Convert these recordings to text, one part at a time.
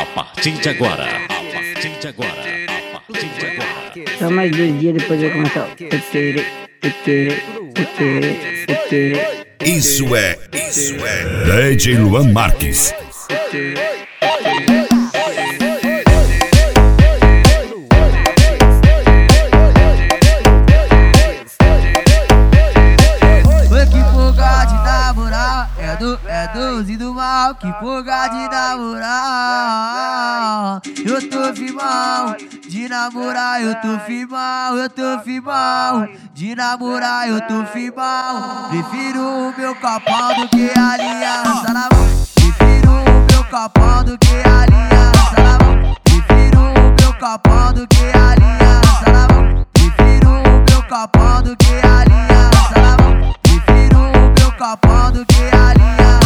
partir de agora. Só mais 2 dias depois vai começar. Isso é DJ Luan Marques. É doze do mal, que porra de namorar. Eu tô firmão de namorar, eu tô firmão de namorar, eu tô firmão. Prefiro o meu copão do que a aliança na mão. Prefiro o meu copão do que a aliança na mão. Prefiro o meu copão do que a aliança na mão. Prefiro o meu copão do que a aliança na mão. Prefiro o meu copão do que a aliança.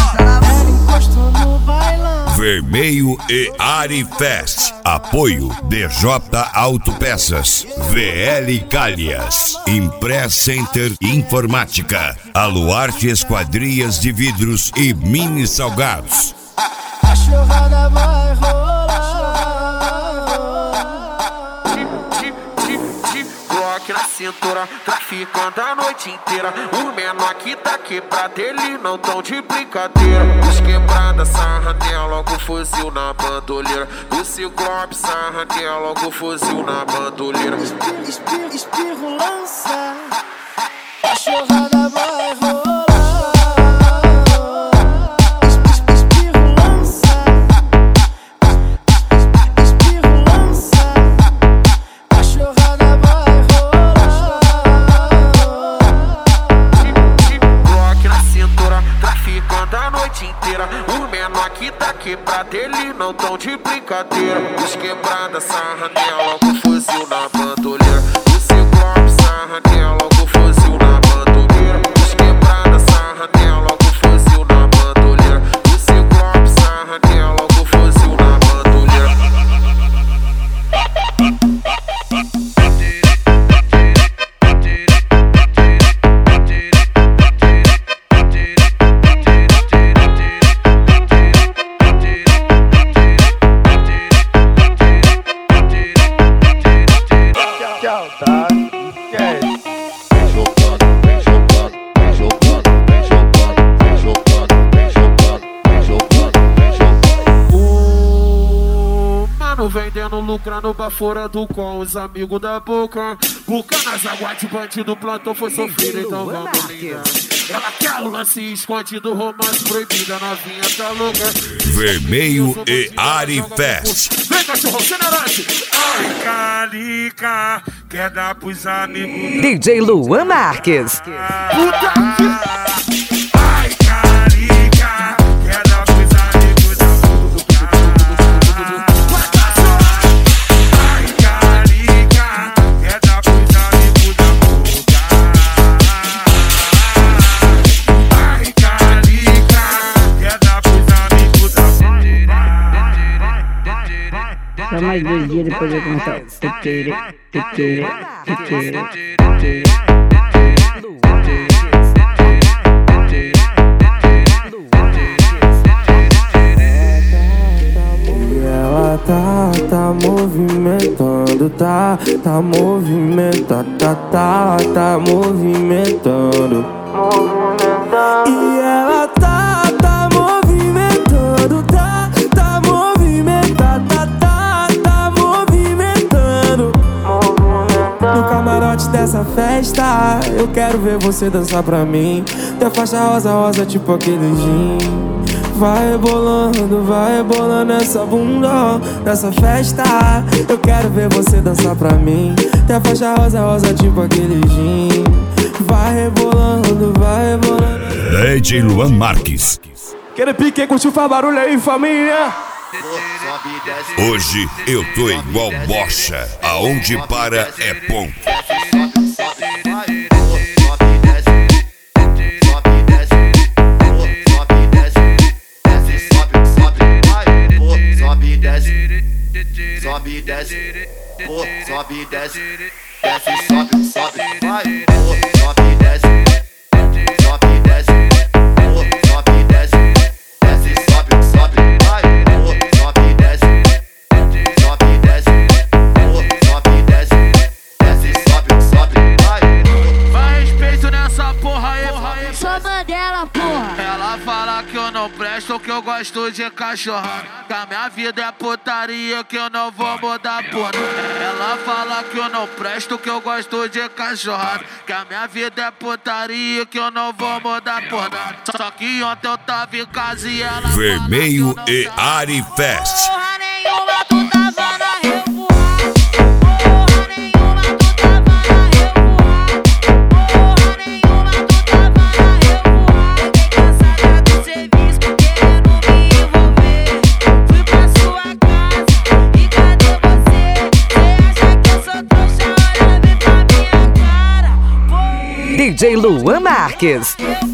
Vermelho e Ari Fest. Apoio DJ Autopeças, VL Calhas, Impress Center Informática, Aluarte Esquadrias de Vidros e Mini Salgados. A chovada vai rolar. Glock na cintura, traficando a noite inteira. O menor que tá quebrado, ele não tão de brincadeira. Os quebrada, sarranel, logo fuzil na bandoleira. O Ciclope, sarranel, logo fuzil na bandoleira. Espirro lança. A chovada vai rolar. O menor que tá quebrado, ele não tão de brincadeira. Os quebrada, sarranel, logo fuzil na bandoleira. O Ciclope, sarranel, logo fuzil na bandoleira. Os quebrada, sarranel, logo fuzil na bandoleira. O Ciclope, sarranel, logo fuzil na bandoleira. Vendendo, lucrando, baforando com os amigos da boca. Boca nas águas de bandido, plantou, foi sofrido, então vamos linda. Ela quer o lance escondido, romance proibida, novinha tá louca. Vermelho e Ari Fest. Vem, cachorro, generante. Ai, calica, quer dar pros amigos. DJ Luan Marques. Puta que... Ai, calica, quer dar pros amigos da boca. Ai, calica, quer dar pros amigos da boca. Ai, calica, quer dar pros amigos da boca. Só mais 2 dias depois vai começar. Tá movimentando, tá movimentando, tá movimentando. E ela tá movimentando, tá movimentando, tá movimentando. No camarote dessa festa, eu quero ver você dançar pra mim. Teu faixa rosa, rosa, tipo aquele gin. Vai rebolando essa bunda nessa festa. Eu quero ver você dançar pra mim. Tem a faixa rosa, rosa, tipo aquele gin. Vai rebolando. DJ Luan Marques. Aquele pique, curtiu, faz barulho aí, família. Hoje eu tô igual bocha. Aonde para é ponto. Sobe, desce, sobe, desce, desce, sobe, vai, sobe, desce, sobe, desce, sobe, desce, desce, sobe, vai, sobe, desce. Sou Mandela, porra. Ela fala que eu não presto, que eu gosto de cachorrada, que a minha vida é putaria, que eu não vou mudar por nada. Ela fala que eu não presto, que eu gosto de cachorrada, que a minha vida é putaria, que eu não vou mudar por nada. Só que ontem eu tava em casa e ela Vermelho e Ari Fest. Porra nenhuma, tu tava na revoada. Porra nenhuma, tu tava na revoada. Porra nenhuma, tu tava na revoada. Fiquei cansada do serviço, querendo me envolver. Fui pra sua casa e cadê você? Cê acha que eu sou trouxa? Olha bem pra minha cara. DJ Luan Marques.